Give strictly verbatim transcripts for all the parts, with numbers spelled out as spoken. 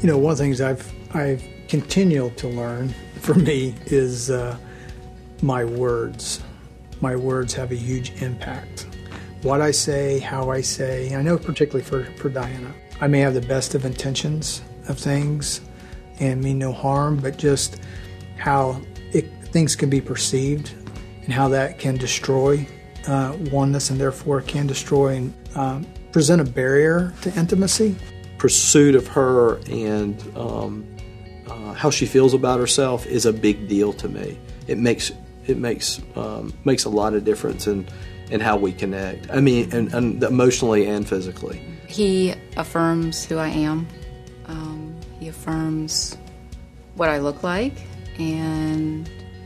You know, one of the things I've I've continued to learn for me is uh, my words. My words have a huge impact. What I say, how I say, I know particularly for, for Diana. I may have the best of intentions of things and mean no harm, but just how it, things can be perceived and how that can destroy uh, oneness and therefore can destroy and um, present a barrier to intimacy. Pursuit of her and um, uh, how she feels about herself is a big deal to me. It makes it makes um, makes a lot of difference in, in how we connect. I mean, and, and emotionally and physically. He affirms who I am. Um, he affirms what I look like, and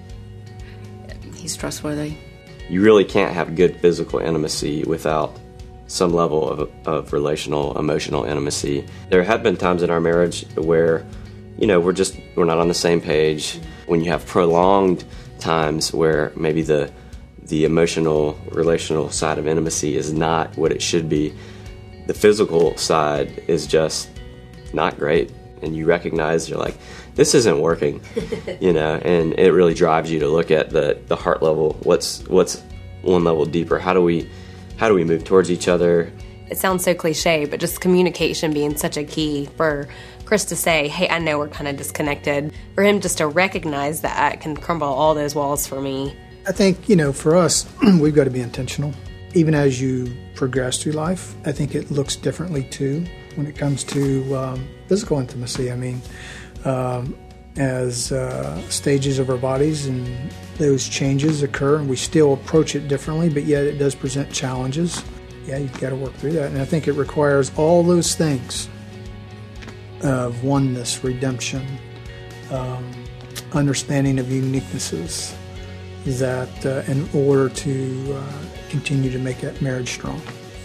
he's trustworthy. You really can't have good physical intimacy without some level of, of relational, emotional intimacy. There have been times in our marriage where, you know, we're just, we're not on the same page. When you have prolonged times where maybe the the emotional, relational side of intimacy is not what it should be, the physical side is just not great. And you recognize, you're like, this isn't working, you know, and it really drives you to look at the, the heart level. What's what's one level deeper? How do we How do we move towards each other? It sounds so cliche, but just communication being such a key for Chris to say, hey, I know we're kind of disconnected. For him just to recognize that can crumble all those walls for me. I think, you know, for us, we've got to be intentional. Even as you progress through life, I think it looks differently too when it comes to um, physical intimacy. I mean, um, as uh, stages of our bodies and those changes occur, and we still approach it differently, but yet it does present challenges. Yeah, you've got to work through that. And I think it requires all those things of oneness, redemption, um, understanding of uniquenesses, that uh, in order to uh, continue to make that marriage strong.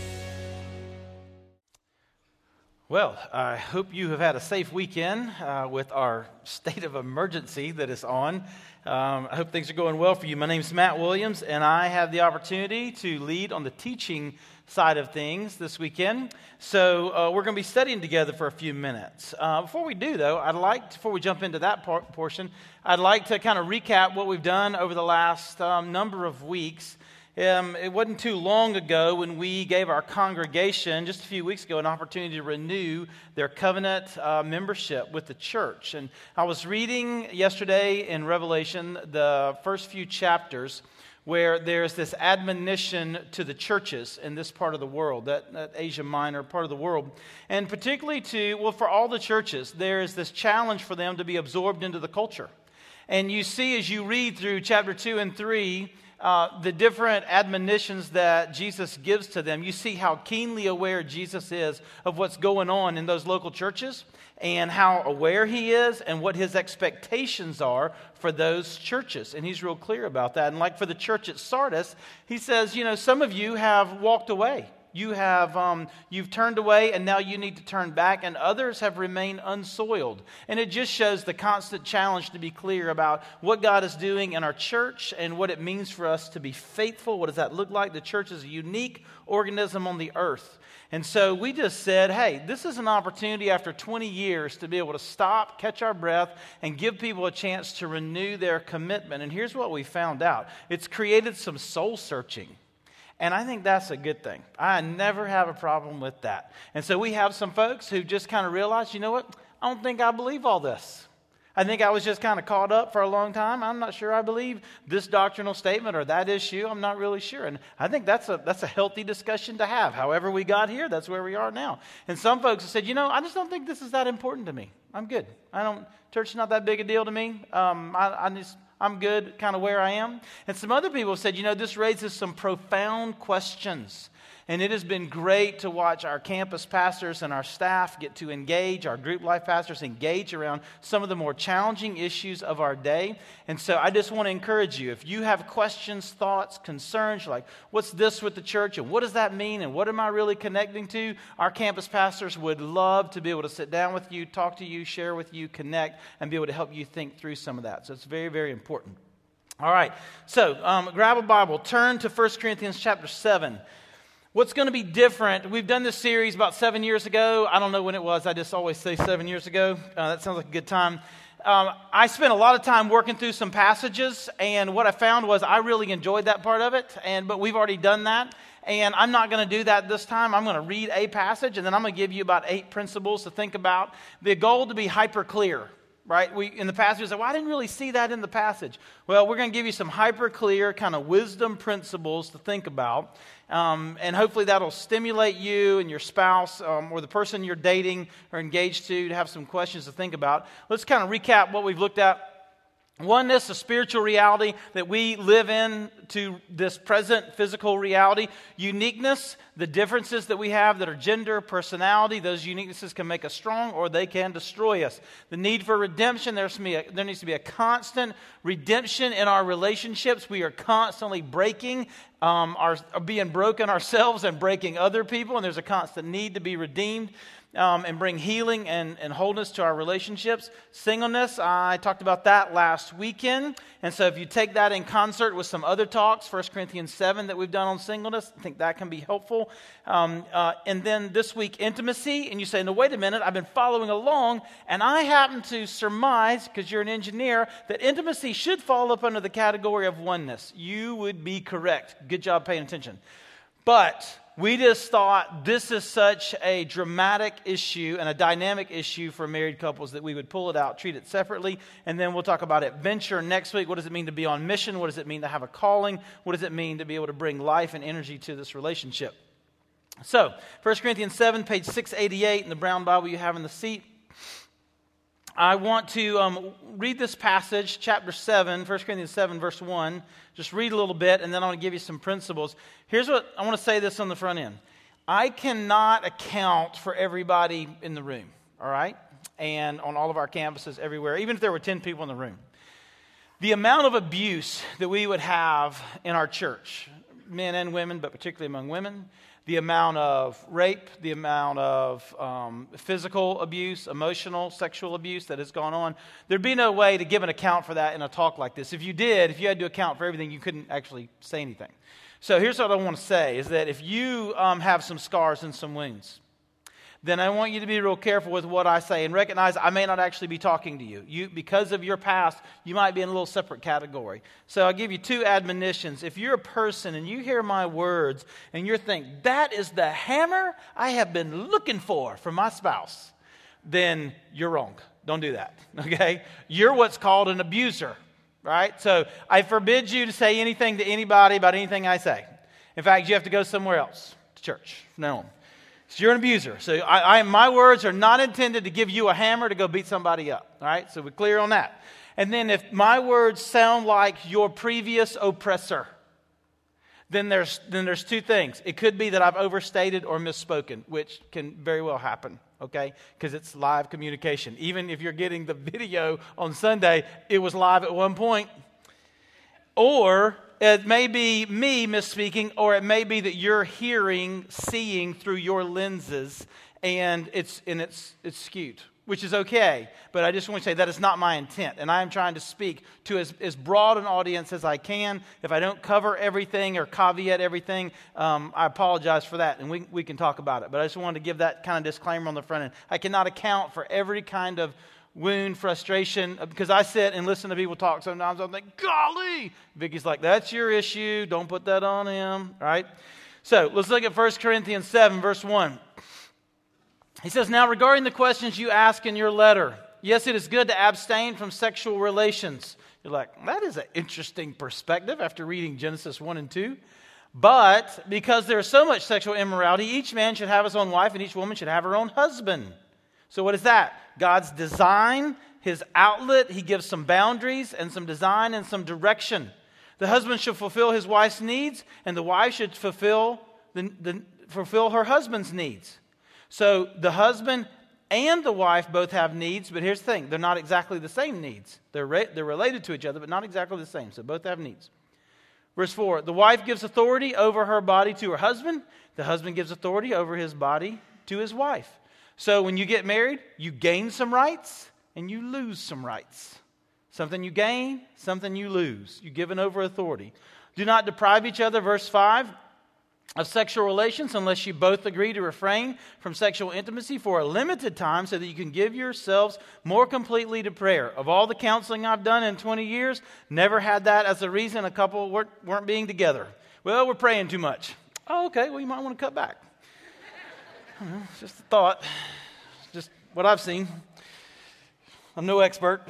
Well, I hope you have had a safe weekend uh, with our state of emergency that is on. Um, I hope things are going well for you. My name is Matt Williams, and I have the opportunity to lead on the teaching side of things this weekend. So uh, we're going to be studying together for a few minutes. Uh, before we do, though, I'd like, to, before we jump into that part, portion, I'd like to kind of recap what we've done over the last um, number of weeks. Um, it wasn't too long ago when we gave our congregation, just a few weeks ago, an opportunity to renew their covenant uh, membership with the church. And I was reading yesterday in Revelation the first few chapters where there's this admonition to the churches in this part of the world, that, that Asia Minor part of the world. And particularly to, well, for all the churches, there is this challenge for them to be absorbed into the culture. And you see as you read through chapter two and three, Uh, the different admonitions that Jesus gives to them, you see how keenly aware Jesus is of what's going on in those local churches and how aware he is and what his expectations are for those churches. And he's real clear about that. And like for the church at Sardis, he says, you know, some of you have walked away. You have, um, you've turned away and now you need to turn back, and others have remained unsoiled. And it just shows the constant challenge to be clear about what God is doing in our church and what it means for us to be faithful. What does that look like? The church is a unique organism on the earth. And so we just said, hey, this is an opportunity after twenty years to be able to stop, catch our breath, and give people a chance to renew their commitment. And here's what we found out. It's created some soul searching. And I think that's a good thing. I never have a problem with that. And so we have some folks who just kind of realized, you know what? I don't think I believe all this. I think I was just kind of caught up for a long time. I'm not sure I believe this doctrinal statement or that issue. I'm not really sure. And I think that's a that's a healthy discussion to have. However we got here, that's where we are now. And some folks have said, you know, I just don't think this is that important to me. I'm good. I don't, church is not that big a deal to me. Um, I, I just... I'm good kind of where I am. And some other people have said, you know, this raises some profound questions. And it has been great to watch our campus pastors and our staff get to engage, our group life pastors engage around some of the more challenging issues of our day. And so I just want to encourage you, if you have questions, thoughts, concerns, like what's this with the church and what does that mean and what am I really connecting to? Our campus pastors would love to be able to sit down with you, talk to you, share with you, connect, and be able to help you think through some of that. So it's very, very important. All right, so um, grab a Bible, turn to First Corinthians chapter seven. What's going to be different? We've done this series about seven years ago. I don't know when it was. I just always say seven years ago. Uh, that sounds like a good time. Um, I spent a lot of time working through some passages, and what I found was I really enjoyed that part of it. And but we've already done that, and I'm not going to do that this time. I'm going to read a passage, and then I'm going to give you about eight principles to think about. The goal to be hyper clear. Right? We in the passage, we say, well, I didn't really see that in the passage. Well, we're going to give you some hyper clear kind of wisdom principles to think about. Um, and hopefully that'll stimulate you and your spouse um, or the person you're dating or engaged to to have some questions to think about. Let's kind of recap what we've looked at. Oneness, a spiritual reality that we live in to this present physical reality. Uniqueness, the differences that we have that are gender, personality. Those uniquenesses can make us strong or they can destroy us. The need for redemption, there's to be a, there needs to be a constant redemption in our relationships. We are constantly breaking, um, our, being broken ourselves and breaking other people. And there's a constant need to be redeemed. Um, and bring healing and, and wholeness to our relationships. Singleness, I talked about that last weekend. And so if you take that in concert with some other talks, First Corinthians seven that we've done on singleness, I think that can be helpful. Um, uh, and then this week, intimacy. And you say, no, wait a minute, I've been following along, and I happen to surmise, because you're an engineer, that intimacy should fall up under the category of oneness. You would be correct. Good job paying attention. But we just thought this is such a dramatic issue and a dynamic issue for married couples that we would pull it out, treat it separately, and then we'll talk about adventure next week. What does it mean to be on mission? What does it mean to have a calling? What does it mean to be able to bring life and energy to this relationship? So, First Corinthians seven, page six eighty-eight in the brown Bible you have in the seat. I want to um, read this passage, chapter seven, First Corinthians seven, verse one. Just read a little bit, and then I want to give you some principles. Here's what I want to say this on the front end. I cannot account for everybody in the room, all right? And on all of our campuses everywhere, even if there were ten people in the room. The amount of abuse that we would have in our church, men and women, but particularly among women, the amount of rape, the amount of um, physical abuse, emotional, sexual abuse that has gone on. There'd be no way to give an account for that in a talk like this. If you did, if you had to account for everything, you couldn't actually say anything. So here's what I want to say, is that if you um, have some scars and some wounds, then I want you to be real careful with what I say and recognize I may not actually be talking to you. You, because of your past, you might be in a little separate category. So I'll give you two admonitions. If you're a person and you hear my words and you're thinking, that is the hammer I have been looking for for my spouse, then you're wrong. Don't do that, okay? You're what's called an abuser, right? So I forbid you to say anything to anybody about anything I say. In fact, you have to go somewhere else, to church from now on. So you're an abuser. So I, I, my words are not intended to give you a hammer to go beat somebody up. All right? So we're clear on that. And then if my words sound like your previous oppressor, then there's then there's two things. It could be that I've overstated or misspoken, which can very well happen, okay? Because it's live communication. Even if you're getting the video on Sunday, it was live at one point. Or it may be me misspeaking, or it may be that you're hearing, seeing through your lenses, and it's and it's it's skewed, which is okay. But I just want to say that is not my intent, and I am trying to speak to as, as broad an audience as I can. If I don't cover everything or caveat everything, um, I apologize for that, and we we can talk about it. But I just wanted to give that kind of disclaimer on the front end. I cannot account for every kind of wound, frustration, because I sit and listen to people talk sometimes. I'm like, golly! Vicky's like, that's your issue. Don't put that on him, right? So let's look at First Corinthians seven, verse one. He says, now regarding the questions you ask in your letter, yes, it is good to abstain from sexual relations. You're like, that is an interesting perspective after reading Genesis one and two. But because there is so much sexual immorality, each man should have his own wife and each woman should have her own husband. So what is that? God's design, His outlet. He gives some boundaries and some design and some direction. The husband should fulfill his wife's needs, and the wife should fulfill the, the fulfill her husband's needs. So the husband and the wife both have needs, but here's the thing. They're not exactly the same needs. They're, re- they're related to each other, but not exactly the same. So both have needs. Verse four, the wife gives authority over her body to her husband. The husband gives authority over his body to his wife. So when you get married, you gain some rights and you lose some rights. Something you gain, something you lose. You're given over authority. Do not deprive each other, verse five, of sexual relations unless you both agree to refrain from sexual intimacy for a limited time so that you can give yourselves more completely to prayer. Of all the counseling I've done in twenty years, never had that as a reason a couple weren't, weren't being together. Well, we're praying too much. Oh, okay, well, you might want to cut back. I don't know, it's just a thought. Just what I've seen. I'm no expert.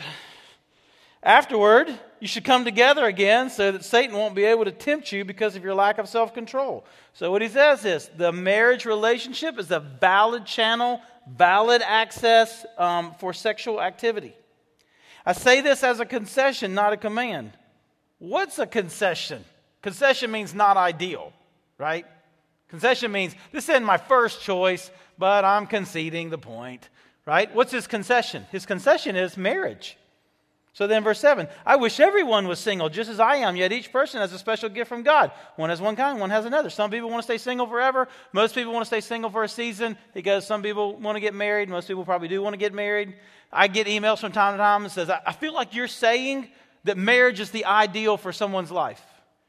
Afterward, you should come together again so that Satan won't be able to tempt you because of your lack of self-control. So what he says is the marriage relationship is a valid channel, valid access um, for sexual activity. I say this as a concession, not a command. What's a concession? Concession means not ideal, right? Concession means this isn't my first choice, but I'm conceding the point, right? What's his concession? His concession is marriage. So then verse seven, I wish everyone was single just as I am, yet each person has a special gift from God. One has one kind, one has another. Some people want to stay single forever. Most people want to stay single for a season. He goes, some people want to get married. Most people probably do want to get married. I get emails from time to time that says, I feel like you're saying that marriage is the ideal for someone's life.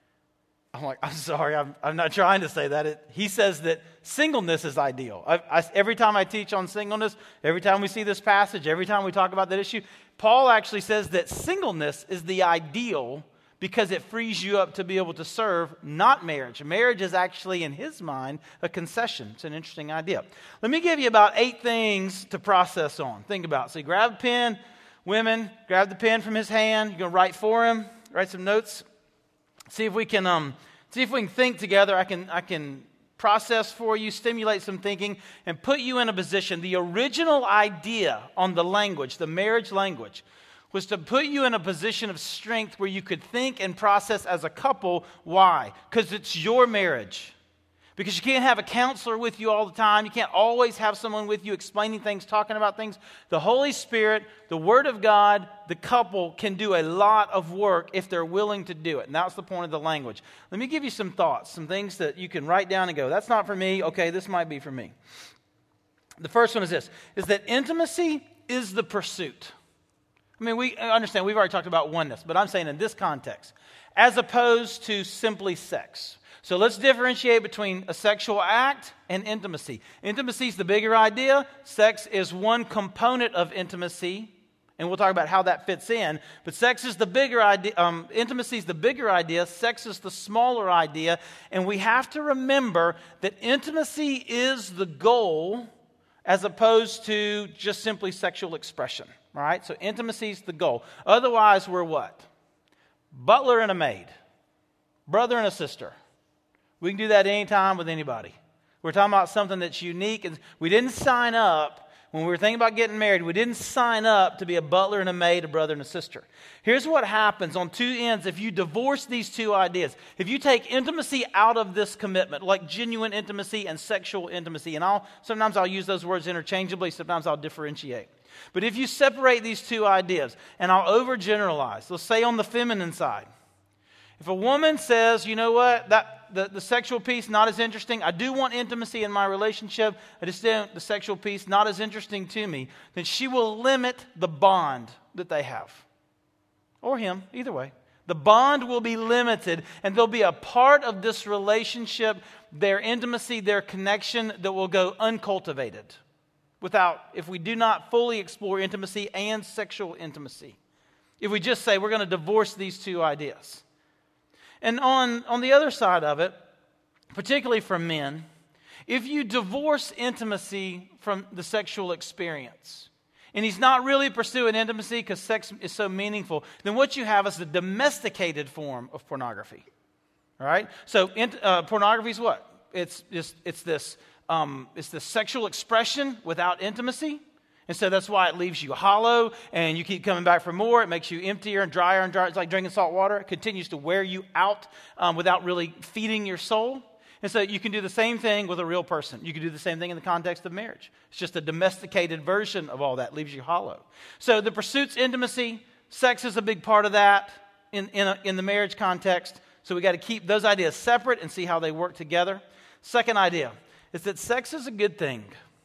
I'm like, I'm sorry, I'm, I'm not trying to say that. It, he says that singleness is ideal. I, I, every time I teach on singleness, every time we see this passage, every time we talk about that issue, Paul actually says that singleness is the ideal because it frees you up to be able to serve, not marriage. Marriage is actually, in his mind, a concession. It's an interesting idea. Let me give you about eight things to process on. Think about it. So you grab a pen, women, grab the pen from his hand. You're going to write for him, write some notes. See if we can um, see if we can think together. I can I can process for you, stimulate some thinking, and put you in a position. The original idea on the language, the marriage language, was to put you in a position of strength where you could think and process as a couple. Why? Because it's your marriage. Because you can't have a counselor with you all the time. You can't always have someone with you explaining things, talking about things. The Holy Spirit, the Word of God, the couple can do a lot of work if they're willing to do it. And that's the point of the language. Let me give you some thoughts, some things that you can write down and go, that's not for me. Okay, this might be for me. The first one is this, is that intimacy is the pursuit. I mean, we understand, we've already talked about oneness, but I'm saying in this context, as opposed to simply sex. So let's differentiate between a sexual act and intimacy. Intimacy is the bigger idea. Sex is one component of intimacy, and we'll talk about how that fits in. But sex is the bigger idea. Um, intimacy is the bigger idea. Sex is the smaller idea. And we have to remember that intimacy is the goal as opposed to just simply sexual expression. All right? So intimacy is the goal. Otherwise, we're what? Butler and a maid. Brother and a sister. We can do that anytime with anybody. We're talking about something that's unique. And we didn't sign up, when we were thinking about getting married, we didn't sign up to be a butler and a maid, a brother and a sister. Here's what happens on two ends if you divorce these two ideas. If you take intimacy out of this commitment, like genuine intimacy and sexual intimacy, and I'll sometimes I'll use those words interchangeably, sometimes I'll differentiate. But if you separate these two ideas, and I'll overgeneralize, let's say on the feminine side, if a woman says, you know what, that the, the sexual piece, not as interesting. I do want intimacy in my relationship. I just don't, the sexual piece, not as interesting to me. Then she will limit the bond that they have. Or him, either way. The bond will be limited, and there'll be a part of this relationship, their intimacy, their connection, that will go uncultivated. Without, if we do not fully explore intimacy and sexual intimacy. If we just say we're going to divorce these two ideas. And on, on the other side of it, particularly for men, if you divorce intimacy from the sexual experience, and he's not really pursuing intimacy because sex is so meaningful, then what you have is a domesticated form of pornography. All right? So uh, pornography is what? It's just it's this um, it's this sexual expression without intimacy. And so that's why it leaves you hollow and you keep coming back for more. It makes you emptier and drier and drier. It's like drinking salt water. It continues to wear you out um, without really feeding your soul. And so you can do the same thing with a real person. You can do the same thing in the context of marriage. It's just a domesticated version of all that. It leaves you hollow. So the pursuit's intimacy. Sex is a big part of that in, in, a, in the marriage context. So we got to keep those ideas separate and see how they work together. Second idea is that sex is a good thing.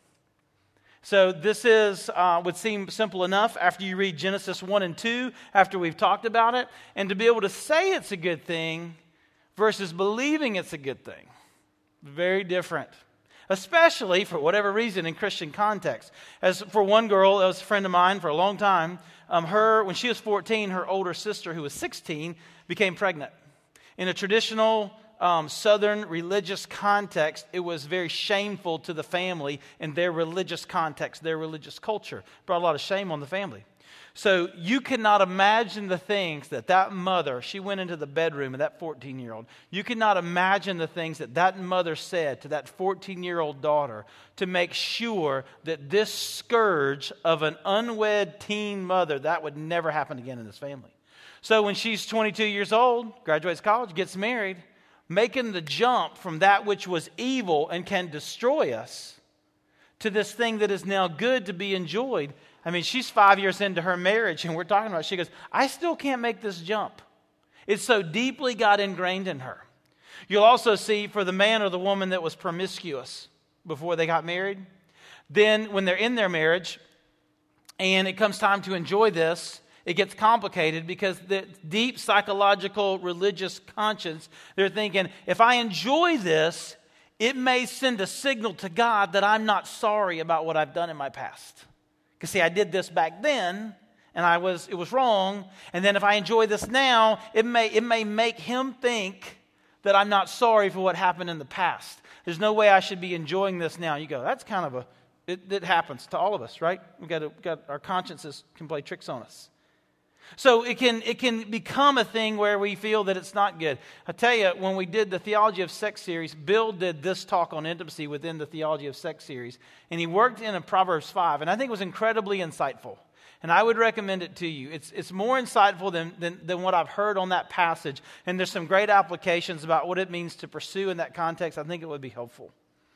So this is uh, would seem simple enough after you read Genesis one and two, after we've talked about it. And to be able to say it's a good thing versus believing it's a good thing. Very different. Especially, for whatever reason, in Christian context. As for one girl, that was a friend of mine for a long time, um, her, when she was fourteen, her older sister, who was sixteen, became pregnant. In a traditional um, Southern religious context, it was very shameful to the family in their religious context, their religious culture. Brought a lot of shame on the family. So you cannot imagine the things that that mother, she went into the bedroom of that fourteen-year-old. You cannot imagine the things that that mother said to that fourteen-year-old daughter to make sure that this scourge of an unwed teen mother, that would never happen again in this family. So when she's twenty-two years old, graduates college, gets married, making the jump from that which was evil and can destroy us to this thing that is now good to be enjoyed. I mean, she's five years into her marriage, and we're talking about it. She goes, I still can't make this jump. It so deeply got ingrained in her. You'll also see for the man or the woman that was promiscuous before they got married, then when they're in their marriage, and it comes time to enjoy this, it gets complicated because the deep psychological religious conscience, they're thinking, if I enjoy this, it may send a signal to God that I'm not sorry about what I've done in my past. Because see, I did this back then, and I was it was wrong. And then if I enjoy this now, it may it may make him think that I'm not sorry for what happened in the past. There's no way I should be enjoying this now. You go, that's kind of a it, it happens to all of us, right? We got to got our consciences can play tricks on us. So it can it can become a thing where we feel that it's not good. I tell you, when we did the Theology of Sex series, Bill did this talk on intimacy within the Theology of Sex series, and he worked in a Proverbs five, and I think it was incredibly insightful. And I would recommend it to you. It's it's more insightful than, than, than what I've heard on that passage, and there's some great applications about what it means to pursue in that context. I think it would be helpful.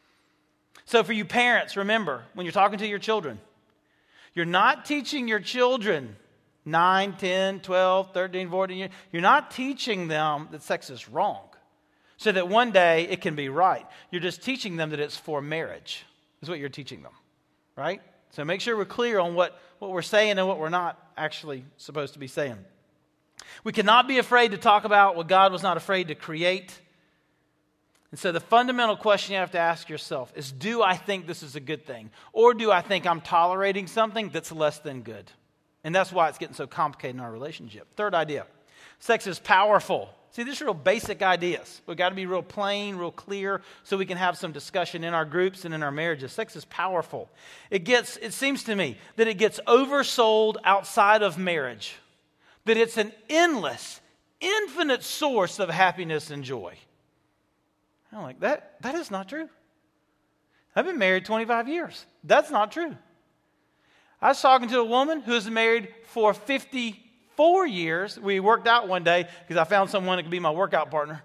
So for you parents, remember, when you're talking to your children, you're not teaching your children nine, ten, twelve, thirteen, fourteen years. You're not teaching them that sex is wrong so that one day it can be right. You're just teaching them that it's for marriage is what you're teaching them, right? So make sure we're clear on what, what we're saying and what we're not actually supposed to be saying. We cannot be afraid to talk about what God was not afraid to create. And so the fundamental question you have to ask yourself is, do I think this is a good thing? Or do I think I'm tolerating something that's less than good? And that's why it's getting so complicated in our relationship. Third idea, sex is powerful. See, these are real basic ideas. We've got to be real plain, real clear, so we can have some discussion in our groups and in our marriages. Sex is powerful. It gets, it seems to me that it gets oversold outside of marriage, that it's an endless, infinite source of happiness and joy. I'm like, that, that is not true. I've been married twenty-five years. That's not true. I was talking to a woman who was married for fifty-four years. We worked out one day because I found someone that could be my workout partner.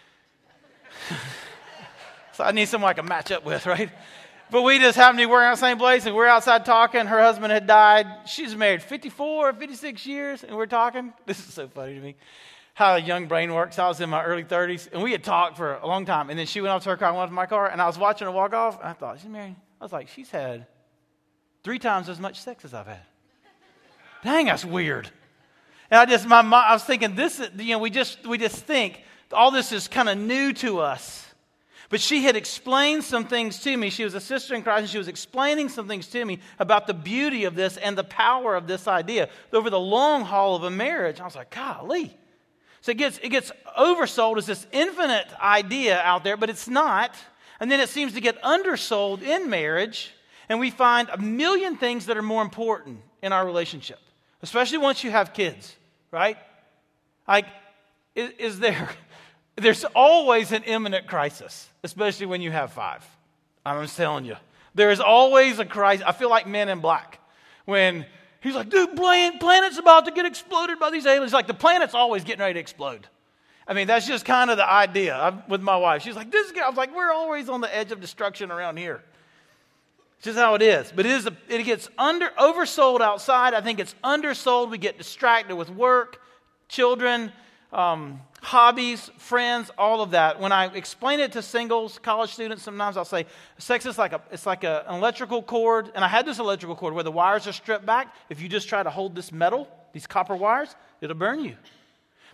So I need someone I can match up with, right? But we just happened to be working out the same place, and we're outside talking. Her husband had died. She's married fifty-four, fifty-six years, and we're talking. This is so funny to me, how a young brain works. I was in my early thirties, and we had talked for a long time. And then she went off to her car, I went off to my car, and I was watching her walk off, and I thought, she's married. I was like, she's had three times as much sex as I've had. Dang, that's weird. And I just, my, my I was thinking, this, you know, we just, we just think all this is kind of new to us. But she had explained some things to me. She was a sister in Christ, and she was explaining some things to me about the beauty of this and the power of this idea over the long haul of a marriage. I was like, golly. So it gets, it gets oversold as this infinite idea out there, but it's not. And then it seems to get undersold in marriage. And we find a million things that are more important in our relationship, especially once you have kids, right? Like, is, is there, there's always an imminent crisis, especially when you have five. I'm just telling you. There is always a crisis. I feel like Men in Black. When he's like, dude, planet, planet's about to get exploded by these aliens. Like, the planet's always getting ready to explode. I mean, that's just kind of the idea. I'm, with my wife, she's like, this guy. I was like, we're always on the edge of destruction around here. Just how it is. But it is a, it gets under oversold outside. I think it's undersold. We get distracted with work, children, um, hobbies, friends, all of that. When I explain it to singles, college students, sometimes I'll say, sex is like a it's like a, an electrical cord. And I had this electrical cord where the wires are stripped back. If you just try to hold this metal, these copper wires, it'll burn you.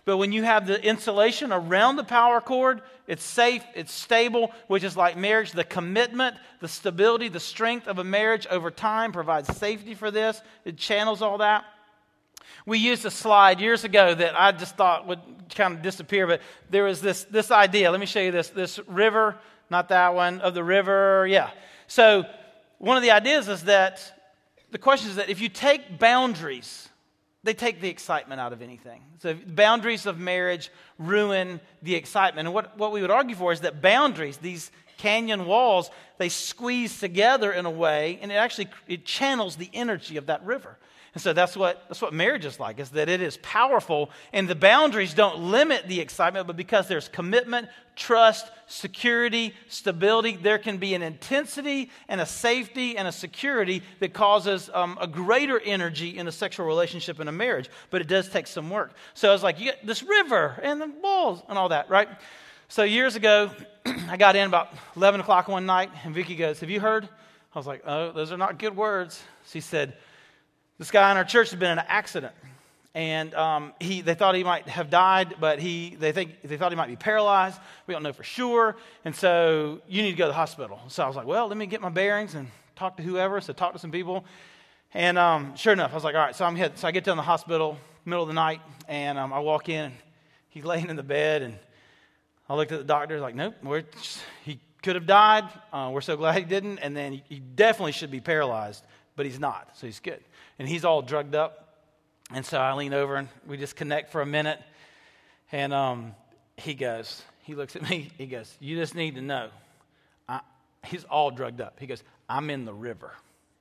But when you have the insulation around the power cord, it's safe, it's stable, which is like marriage. The commitment, the stability, the strength of a marriage over time provides safety for this. It channels all that. We used a slide years ago that I just thought would kind of disappear, but there was this, this idea. Let me show you this. This river, not that one, of the river, yeah. So one of the ideas is that, the question is that if you take boundaries, they take the excitement out of anything. So boundaries of marriage ruin the excitement. And what, what we would argue for is that boundaries, these canyon walls, they squeeze together in a way, and it actually it channels the energy of that river. And so that's what that's what marriage is like, is that it is powerful, and the boundaries don't limit the excitement, but because there's commitment, trust, security, stability, there can be an intensity and a safety and a security that causes um, a greater energy in a sexual relationship in a marriage. But it does take some work. So it's like, you get this river and the walls and all that, right? So years ago, I got in about eleven o'clock one night, and Vicky goes, "Have you heard?" I was like, "Oh, those are not good words." She said, "This guy in our church has been in an accident, and um, he they thought he might have died, but he they think they thought he might be paralyzed. We don't know for sure, and so you need to go to the hospital." So I was like, "Well, let me get my bearings and talk to whoever." So talk to some people, and um, sure enough, I was like, "All right." So I'm head, so I get down to the hospital middle of the night, and um, I walk in, and he's laying in the bed, and I looked at the doctor, like, "Nope, we're just, he could have died. Uh, we're so glad he didn't, and then he, he definitely should be paralyzed, but he's not, so he's good." And he's all drugged up. And so I lean over and we just connect for a minute. And um, he goes, he looks at me, he goes, "You just need to know." I, he's all drugged up. He goes, "I'm in the river."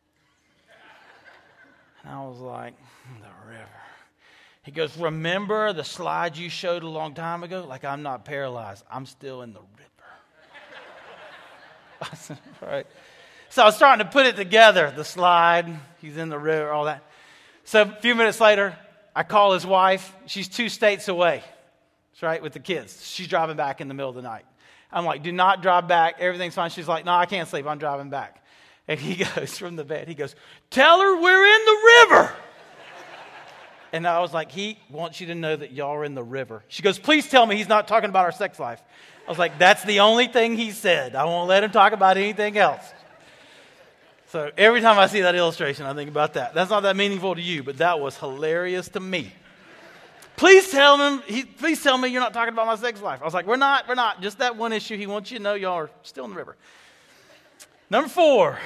And I was like, "The river." He goes, "Remember the slide you showed a long time ago? Like, I'm not paralyzed. I'm still in the river." I said, "All right." So I was starting to put it together, the slide, he's in the river, all that. So a few minutes later, I call his wife. She's two states away, that's right, with the kids. She's driving back in the middle of the night. I'm like, "Do not drive back. Everything's fine." She's like, "No, I can't sleep. I'm driving back." And he goes from the bed, he goes, "Tell her we're in the river." And I was like, "He wants you to know that y'all are in the river." She goes, "Please tell me he's not talking about our sex life." I was like, "That's the only thing he said. I won't let him talk about anything else." So every time I see that illustration, I think about that. That's not that meaningful to you, but that was hilarious to me. Please tell him, he, please tell me you're not talking about my sex life. I was like, we're not, we're not. Just that one issue. He wants you to know y'all are still in the river. Number four,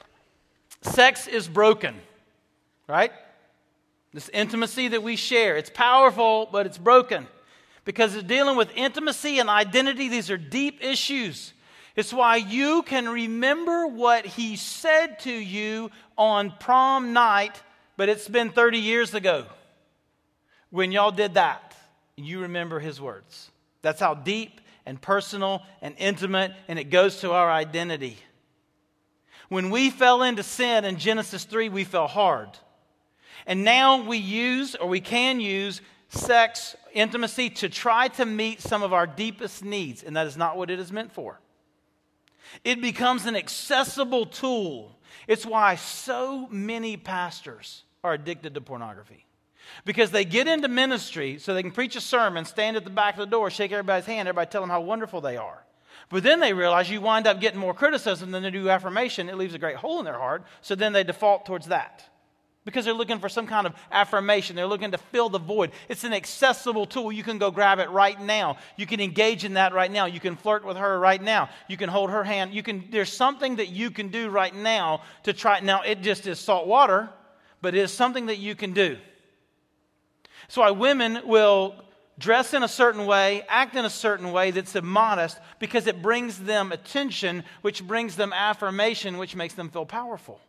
sex is broken, right? This intimacy that we share, it's powerful, but it's broken. Because it's dealing with intimacy and identity. These are deep issues. It's why you can remember what he said to you on prom night, but it's been thirty years ago when y'all did that. You remember his words. That's how deep and personal and intimate, and it goes to our identity. When we fell into sin in Genesis three, we fell hard. And now we use, or we can use, sex, intimacy to try to meet some of our deepest needs, and that is not what it is meant for. It becomes an accessible tool. It's why so many pastors are addicted to pornography. Because they get into ministry so they can preach a sermon, stand at the back of the door, shake everybody's hand, everybody tell them how wonderful they are. But then they realize you wind up getting more criticism than they do affirmation. It leaves a great hole in their heart, so then they default towards that. Because they're looking for some kind of affirmation. They're looking to fill the void. It's an accessible tool. You can go grab it right now. You can engage in that right now. You can flirt with her right now. You can hold her hand. You can. There's something that you can do right now to try. Now, it just is salt water, but it is something that you can do. That's why women will dress in a certain way, act in a certain way that's immodest, because it brings them attention, which brings them affirmation, which makes them feel powerful.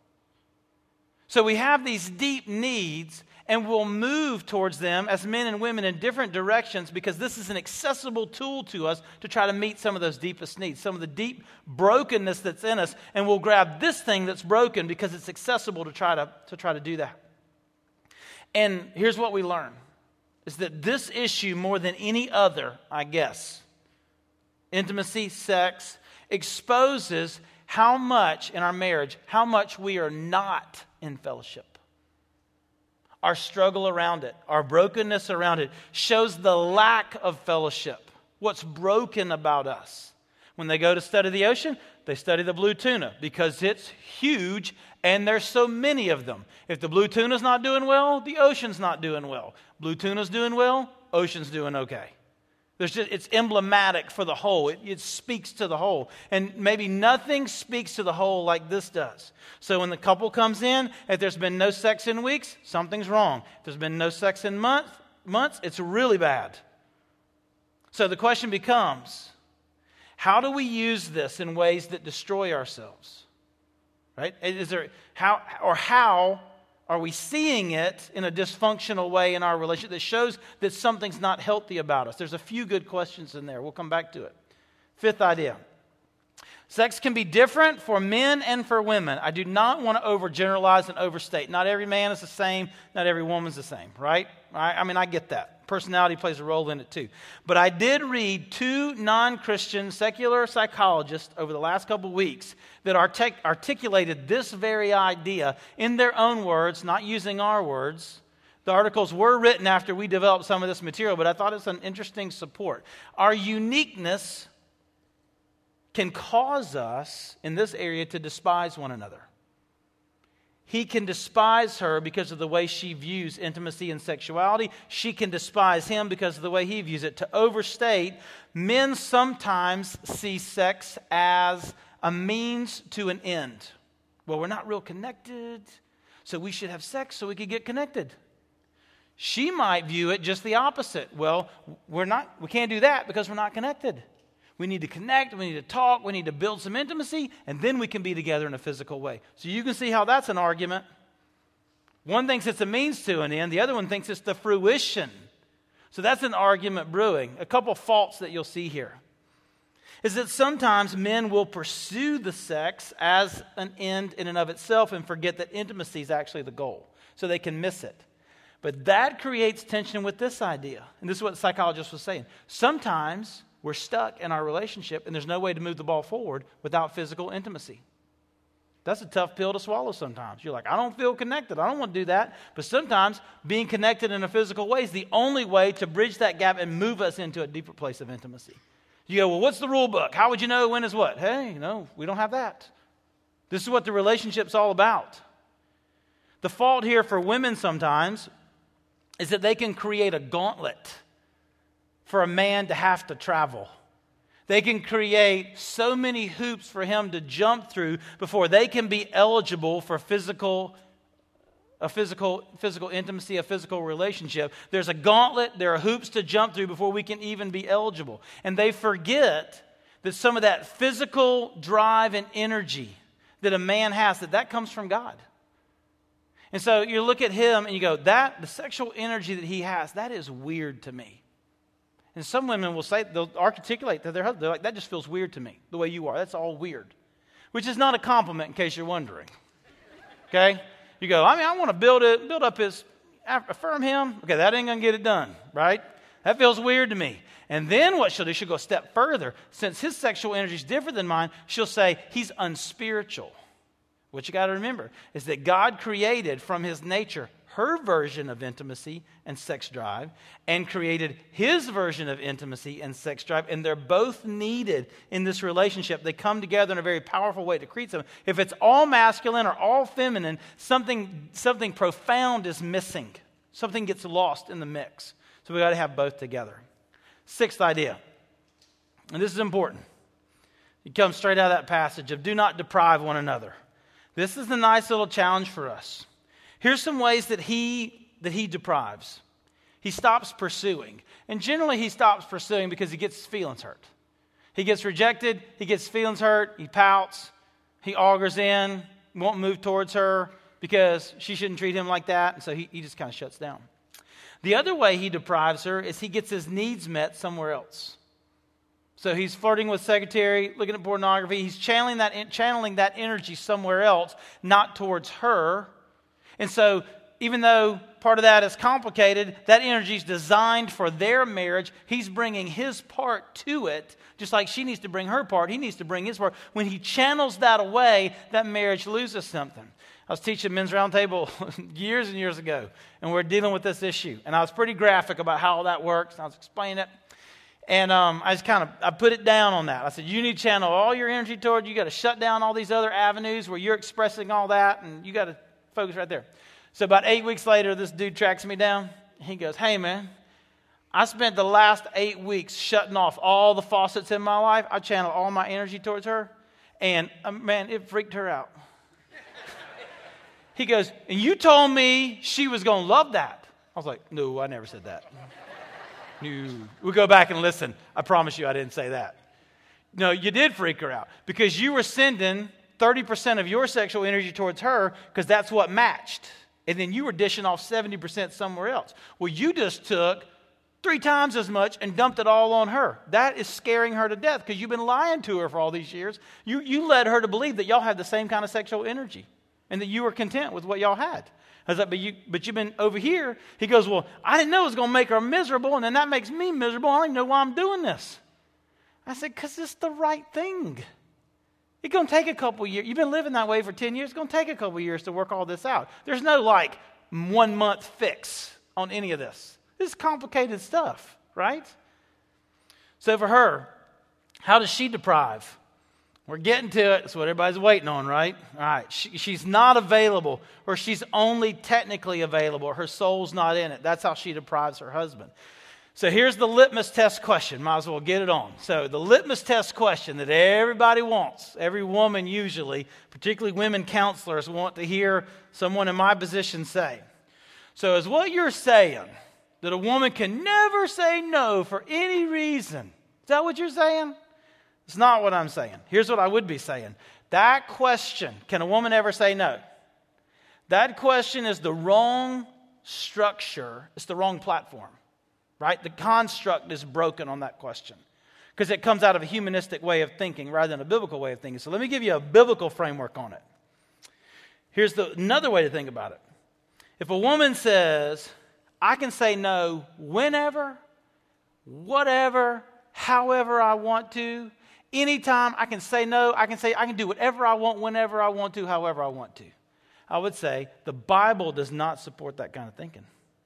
So we have these deep needs, and we'll move towards them as men and women in different directions, because this is an accessible tool to us to try to meet some of those deepest needs, some of the deep brokenness that's in us, and we'll grab this thing that's broken because it's accessible to try to, to try to do that. And here's what we learn, is that this issue, more than any other, I guess, intimacy, sex, exposes how much in our marriage, how much we are not in fellowship. our struggle around it, our brokenness around it, shows the lack of fellowship, what's broken about us. When they go to study the ocean, they study the blue tuna because it's huge and there's so many of them. If the blue tuna's not doing well, the ocean's not doing well. Blue tuna's doing well, ocean's doing okay. There's just, it's emblematic for the whole. It, it speaks to the whole. And maybe nothing speaks to the whole like this does. So when the couple comes in, if there's been no sex in weeks, something's wrong. If there's been no sex in month, months, it's really bad. So the question becomes, how do we use this in ways that destroy ourselves? Right? Is there how or how are we seeing it in a dysfunctional way in our relationship that shows that something's not healthy about us? There's a few good questions in there. We'll come back to it. Fifth idea. Sex can be different for men and for women. I do not want to overgeneralize and overstate. Not every man is the same. Not every woman's the same, right? I, I mean, I get that. Personality plays a role in it too. But I did read two non-Christian secular psychologists over the last couple of weeks that artic- articulated this very idea in their own words, not using our words. The articles were written after we developed some of this material, but I thought it's an interesting support. Our uniqueness can cause us in this area to despise one another. He can despise her because of the way she views intimacy and sexuality. She can despise him because of the way he views it. To overstate, men sometimes see sex as a means to an end. Well, we're not real connected, so we should have sex so we could get connected. She might view it just the opposite. Well, we're not, we can't do that because we're not connected. We need to connect, we need to talk, we need to build some intimacy, and then we can be together in a physical way. So you can see how that's an argument. One thinks it's a means to an end, the other one thinks it's the fruition. So that's an argument brewing. A couple faults that you'll see here is that sometimes men will pursue the sex as an end in and of itself and forget that intimacy is actually the goal. So they can miss it. But that creates tension with this idea. And this is what the psychologist was saying. Sometimes we're stuck in our relationship and there's no way to move the ball forward without physical intimacy. That's a tough pill to swallow sometimes. You're like, I don't feel connected. I don't want to do that. But sometimes being connected in a physical way is the only way to bridge that gap and move us into a deeper place of intimacy. You go, well, what's the rule book? How would you know when is what? Hey, no, we don't have that. This is what the relationship's all about. The fault here for women sometimes is that they can create a gauntlet for a man to have to travel. They can create so many hoops for him to jump through before they can be eligible for physical, a physical, physical intimacy, a physical relationship. There's a gauntlet, there are hoops to jump through before we can even be eligible. And they forget that some of that physical drive and energy that a man has, that that comes from God. And so you look at him and you go, that, the sexual energy that he has, that is weird to me. And some women will say, they'll articulate to their husband, they're like, that just feels weird to me, the way you are. That's all weird. Which is not a compliment in case you're wondering. Okay? You go, I mean, I want to build it, build up his, affirm him. Okay, that ain't going to get it done, right? That feels weird to me. And then what she'll do, she'll go a step further. Since his sexual energy is different than mine, she'll say, he's unspiritual. What you got to remember is that God created from his nature her version of intimacy and sex drive and created his version of intimacy and sex drive, and they're both needed in this relationship. They come together in a very powerful way to create something. If it's all masculine or all feminine, something, something profound is missing. Something gets lost in the mix. So we got to have both together. Sixth idea, and this is important. It comes straight out of that passage of do not deprive one another. This is a nice little challenge for us. Here's some ways that he that he deprives. He stops pursuing. And generally he stops pursuing because he gets his feelings hurt. He gets rejected, he gets his feelings hurt, he pouts, he augers in, won't move towards her because she shouldn't treat him like that, and so he, he just kind of shuts down. The other way he deprives her is he gets his needs met somewhere else. So he's flirting with secretary, looking at pornography, he's channeling that, channeling that energy somewhere else, not towards her. And so even though part of that is complicated, that energy is designed for their marriage. He's bringing his part to it, just like she needs to bring her part. He needs to bring his part. When he channels that away, that marriage loses something. I was teaching Men's Roundtable years and years ago, and we we're dealing with this issue. And I was pretty graphic about how all that works, and I was explaining it. And um, I just kind of, I put it down on that. I said, you need to channel all your energy toward, you got to shut down all these other avenues where you're expressing all that, and you got to focus right there. So about eight weeks later, this dude tracks me down. He goes, hey, man, I spent the last eight weeks shutting off all the faucets in my life. I channeled all my energy towards her, and um, man, it freaked her out. He goes, and you told me she was going to love that. I was like, no, I never said that. No. We'll go back and listen. I promise you I didn't say that. No, you did freak her out because you were sending thirty percent of your sexual energy towards her because that's what matched. And then you were dishing off seventy percent somewhere else. Well, you just took three times as much and dumped it all on her. That is scaring her to death because you've been lying to her for all these years. You, you led her to believe that y'all had the same kind of sexual energy and that you were content with what y'all had. I was like, but, you, but you've been over here. He goes, well, I didn't know it was going to make her miserable, and then that makes me miserable. I don't even know why I'm doing this. I said, because it's the right thing. It's going to take a couple years. You've been living that way for ten years. It's going to take a couple years to work all this out. There's no, like, one-month fix on any of this. This is complicated stuff, right? So for her, how does she deprive? We're getting to it. It's what everybody's waiting on, right? All right. She, she's not available, or she's only technically available. Her soul's not in it. That's how she deprives her husband. So here's the litmus test question. Might as well get it on. So the litmus test question that everybody wants, every woman usually, particularly women counselors, want to hear someone in my position say. So is what you're saying that a woman can never say no for any reason? Is that what you're saying? It's not what I'm saying. Here's what I would be saying. That question, can a woman ever say no? That question is the wrong structure. It's the wrong platform, right? The construct is broken on that question because it comes out of a humanistic way of thinking rather than a biblical way of thinking. So let me give you a biblical framework on it. Here's the, another way to think about it. If a woman says, I can say no whenever, whatever, however I want to, anytime I can say no, I can say I can do whatever I want, whenever I want to, however I want to. I would say the Bible does not support that kind of thinking.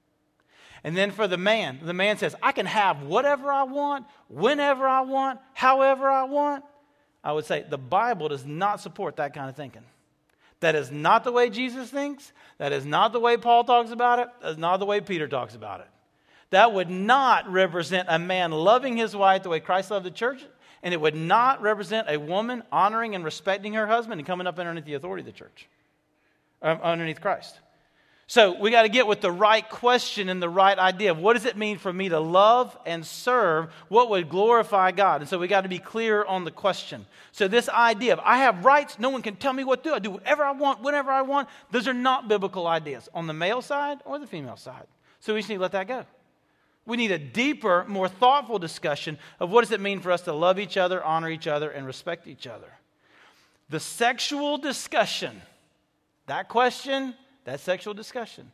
And then for the man, the man says, I can have whatever I want, whenever I want, however I want. I would say the Bible does not support that kind of thinking. That is not the way Jesus thinks. That is not the way Paul talks about it. That is not the way Peter talks about it. That would not represent a man loving his wife the way Christ loved the church. And it would not represent a woman honoring and respecting her husband and coming up underneath the authority of the church, um, underneath Christ. So we got to get with the right question and the right idea of what does it mean for me to love and serve? What would glorify God? And so we got to be clear on the question. So this idea of I have rights, no one can tell me what to do. I do whatever I want, whenever I want. Those are not biblical ideas on the male side or the female side. So we just need to let that go. We need a deeper, more thoughtful discussion of what does it mean for us to love each other, honor each other, and respect each other. The sexual discussion, that question, that sexual discussion,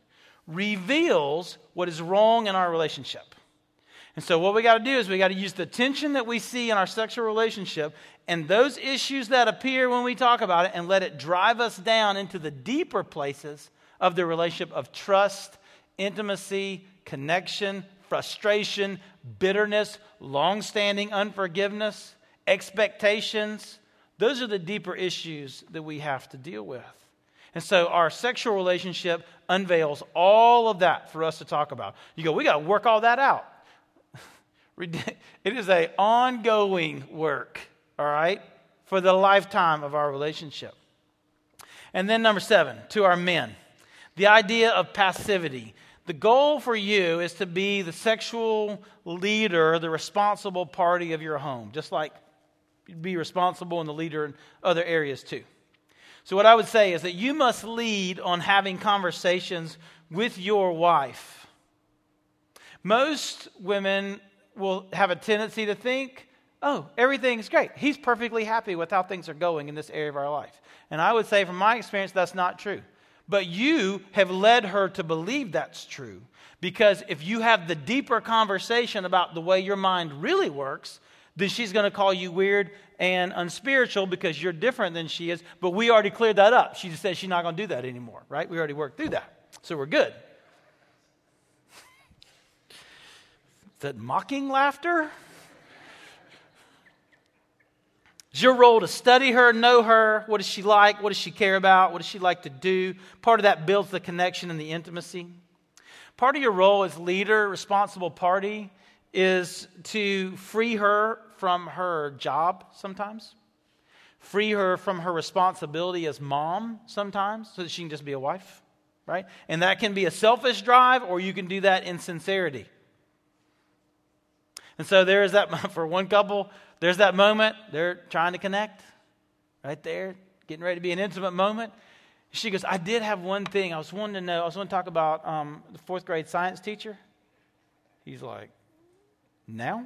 reveals what is wrong in our relationship. And so what we got to do is we got to use the tension that we see in our sexual relationship and those issues that appear when we talk about it and let it drive us down into the deeper places of the relationship of trust, intimacy, connection, frustration, bitterness, long-standing unforgiveness, expectations. Those are the deeper issues that we have to deal with. And so our sexual relationship unveils all of that for us to talk about. You go, we got to work all that out. It is an ongoing work, all right, for the lifetime of our relationship. And then number seven, to our men, the idea of passivity. The goal for you is to be the sexual leader, the responsible party of your home, just like you'd be responsible and the leader in other areas too. So what I would say is that you must lead on having conversations with your wife. Most women will have a tendency to think, oh, everything's great. He's perfectly happy with how things are going in this area of our life. And I would say from my experience, that's not true. But you have led her to believe that's true. Because if you have the deeper conversation about the way your mind really works, then she's going to call you weird and unspiritual because you're different than she is. But we already cleared that up. She just said she's not going to do that anymore, right? We already worked through that. So we're good. Is that mocking laughter? It's your role to study her, know her. What does she like? What does she care about? What does she like to do? Part of that builds the connection and the intimacy. Part of your role as leader, responsible party, is to free her from her job sometimes. Free her from her responsibility as mom sometimes so that she can just be a wife, right? And that can be a selfish drive, or you can do that in sincerity. And so there is that, for one couple, there's that moment, they're trying to connect, right there, getting ready to be an intimate moment. She goes, I did have one thing. I was wanting to know, I was wanting to talk about um, the fourth grade science teacher. He's like, now?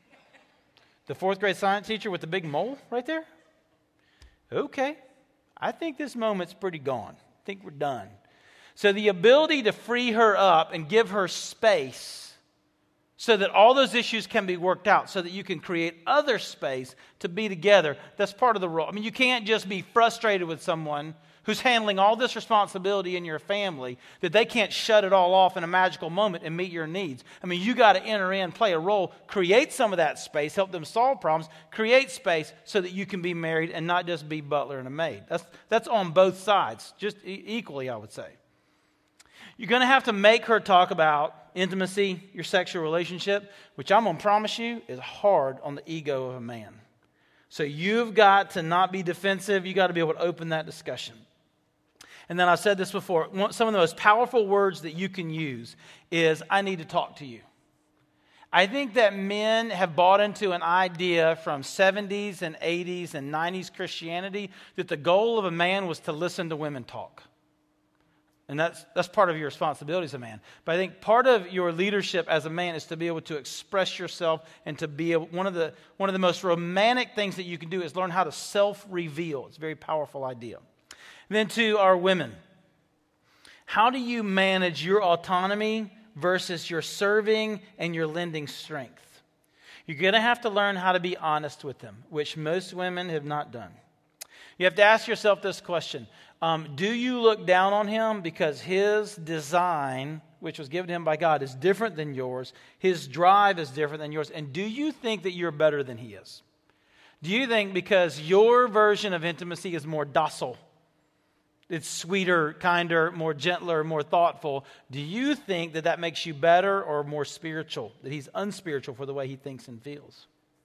The fourth grade science teacher with the big mole right there? Okay. I think this moment's pretty gone. I think we're done. So the ability to free her up and give her space so that all those issues can be worked out, so that you can create other space to be together. That's part of the role. I mean, you can't just be frustrated with someone who's handling all this responsibility in your family, that they can't shut it all off in a magical moment and meet your needs. I mean, you got to enter in, play a role, create some of that space, help them solve problems, create space so that you can be married and not just be butler and a maid. That's, that's on both sides, just e- equally, I would say. You're going to have to make her talk about intimacy, your sexual relationship, which I'm going to promise you is hard on the ego of a man. So you've got to not be defensive. You've got to be able to open that discussion. And then I've said this before, some of the most powerful words that you can use is, I need to talk to you. I think that men have bought into an idea from seventies and eighties and nineties Christianity that the goal of a man was to listen to women talk. And that's that's part of your responsibility as a man. But I think part of your leadership as a man is to be able to express yourself and to be able, one of the one of the most romantic things that you can do is learn how to self-reveal. It's a very powerful idea. And then to our women, how do you manage your autonomy versus your serving and your lending strength? You're going to have to learn how to be honest with them, which most women have not done. You have to ask yourself this question. Um, do you look down on him because his design, which was given to him by God, is different than yours? His drive is different than yours. And do you think that you're better than he is? Do you think because your version of intimacy is more docile, it's sweeter, kinder, more gentler, more thoughtful, do you think that that makes you better or more spiritual, that he's unspiritual for the way he thinks and feels?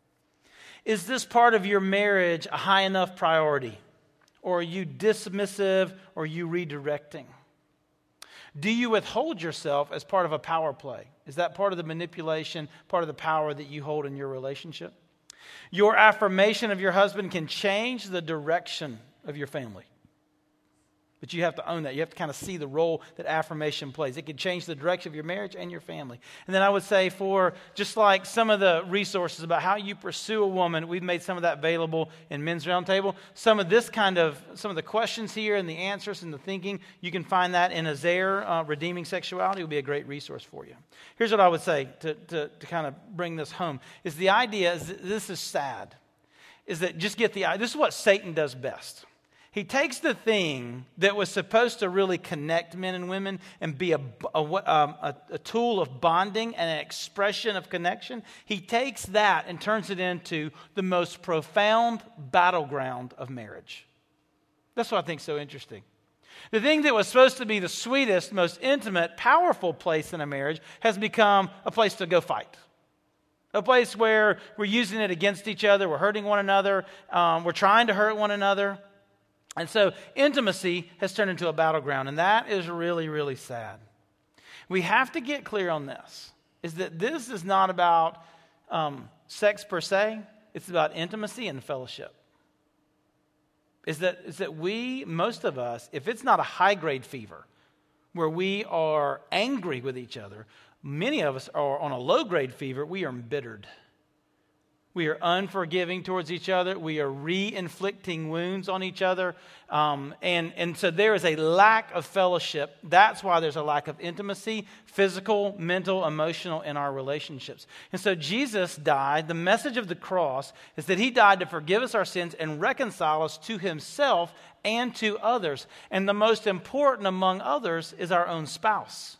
Is this part of your marriage a high enough priority? Or are you dismissive, or are you redirecting? Do you withhold yourself as part of a power play? Is that part of the manipulation, part of the power that you hold in your relationship? Your affirmation of your husband can change the direction of your family. But you have to own that. You have to kind of see the role that affirmation plays. It can change the direction of your marriage and your family. And then I would say for just like some of the resources about how you pursue a woman, we've made some of that available in Men's Roundtable. Some of this kind of, some of the questions here and the answers and the thinking, you can find that in Azair, uh, Redeeming Sexuality. It will be a great resource for you. Here's what I would say to, to, to kind of bring this home, is the idea, is that this is sad, is that just get the, this is what Satan does best. He takes the thing that was supposed to really connect men and women and be a, a, a, a tool of bonding and an expression of connection. He takes that and turns it into the most profound battleground of marriage. That's what I think is so interesting. The thing that was supposed to be the sweetest, most intimate, powerful place in a marriage has become a place to go fight. A place where we're using it against each other, we're hurting one another, um, we're trying to hurt one another. And so intimacy has turned into a battleground, and that is really, really sad. We have to get clear on this, is that this is not about um, sex per se, it's about intimacy and fellowship. Is that, is that we, most of us, if it's not a high-grade fever, where we are angry with each other, many of us are on a low-grade fever, we are embittered. We are unforgiving towards each other. We are re-inflicting wounds on each other. Um, and, and so there is a lack of fellowship. That's why there's a lack of intimacy, physical, mental, emotional in our relationships. And so Jesus died. The message of the cross is that he died to forgive us our sins and reconcile us to himself and to others. And the most important among others is our own spouse.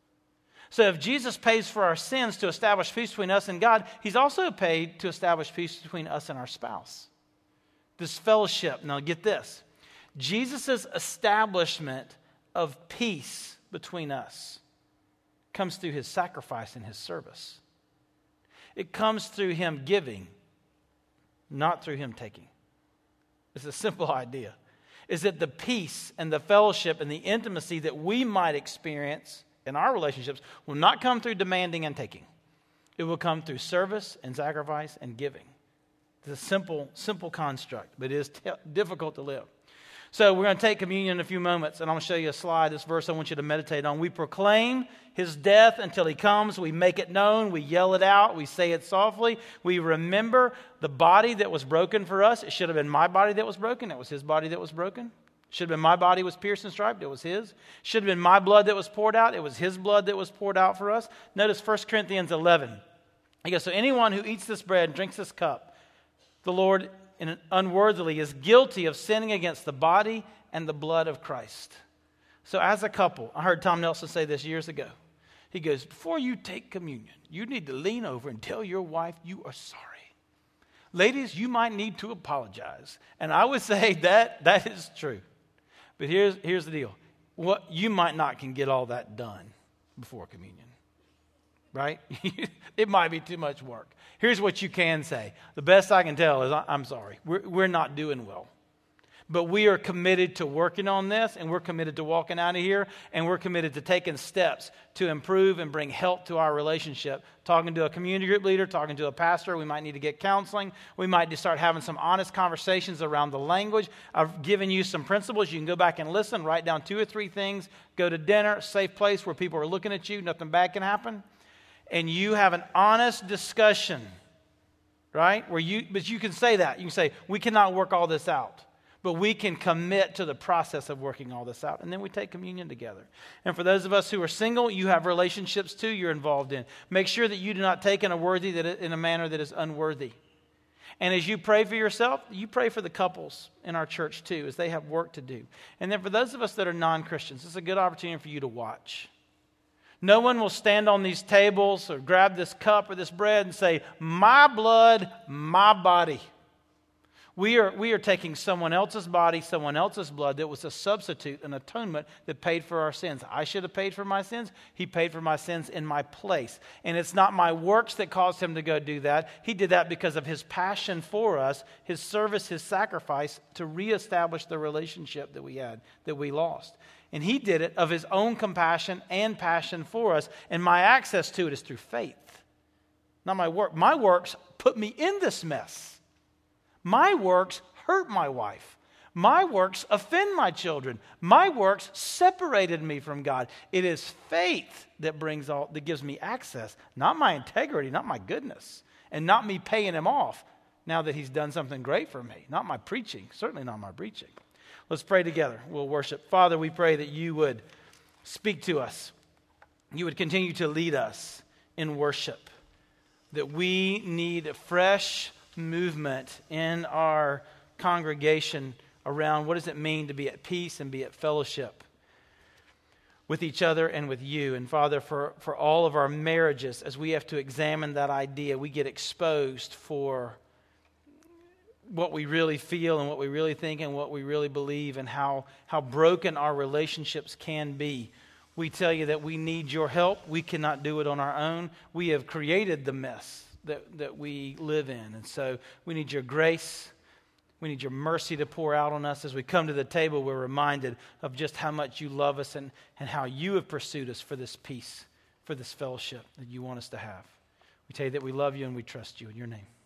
So if Jesus pays for our sins to establish peace between us and God, he's also paid to establish peace between us and our spouse. This fellowship. Now get this. Jesus' establishment of peace between us comes through his sacrifice and his service. It comes through him giving, not through him taking. It's a simple idea. Is that the peace and the fellowship and the intimacy that we might experience in our relationships will not come through demanding and taking. It will come through service and sacrifice and giving. It's a simple, simple construct, but it is t- difficult to live. So we're going to take communion in a few moments, and I'm going to show you a slide, this verse I want you to meditate on. We proclaim his death until he comes. We make it known. We yell it out. We say it softly. We remember the body that was broken for us. It should have been my body that was broken. It was his body that was broken. Should have been my body was pierced and striped. It was his. Should have been my blood that was poured out. It was his blood that was poured out for us. Notice First Corinthians eleven. He goes, so anyone who eats this bread and drinks this cup, the Lord unworthily is guilty of sinning against the body and the blood of Christ. So as a couple, I heard Tom Nelson say this years ago. He goes, before you take communion, you need to lean over and tell your wife you are sorry. Ladies, you might need to apologize. And I would say that that is true. But here's, here's the deal. What you might not can get all that done before communion. Right? It might be too much work. Here's what you can say. The best I can tell is I'm sorry. We're, we're not doing well. But we are committed to working on this, and we're committed to walking out of here, and we're committed to taking steps to improve and bring help to our relationship. Talking to a community group leader, talking to a pastor, we might need to get counseling. We might just start having some honest conversations around the language. I've given you some principles. You can go back and listen, write down two or three things, go to dinner, safe place where people are looking at you, nothing bad can happen. And you have an honest discussion, right? Where you, but you can say that. You can say, we cannot work all this out. But we can commit to the process of working all this out. And then we take communion together. And for those of us who are single, you have relationships too you're involved in. Make sure that you do not take in a worthy that in a manner that is unworthy. And as you pray for yourself, you pray for the couples in our church too, as they have work to do. And then for those of us that are non-Christians, it's a good opportunity for you to watch. No one will stand on these tables or grab this cup or this bread and say, my blood, my body. We are, we are taking someone else's body, someone else's blood that was a substitute, an atonement that paid for our sins. I should have paid for my sins. He paid for my sins in my place. And it's not my works that caused him to go do that. He did that because of his passion for us, his service, his sacrifice to reestablish the relationship that we had, that we lost. And he did it of his own compassion and passion for us. And my access to it is through faith, not my work. My works put me in this mess. My works hurt my wife. My works offend my children. My works separated me from God. It is faith that brings all, that gives me access, not my integrity, not my goodness, and not me paying him off now that he's done something great for me. Not my preaching, certainly not my preaching. Let's pray together. We'll worship. Father, we pray that you would speak to us. You would continue to lead us in worship, that we need a fresh movement in our congregation around what does it mean to be at peace and be at fellowship with each other and with you. And Father, for, for all of our marriages, as we have to examine that idea, we get exposed for what we really feel and what we really think and what we really believe and how, how broken our relationships can be. We tell you that we need your help. We cannot do it on our own. We have created the mess that, that we live in. And so we need your grace. We need your mercy to pour out on us. As we come to the table, we're reminded of just how much you love us and, and how you have pursued us for this peace, for this fellowship that you want us to have. We tell you that we love you and we trust you in your name.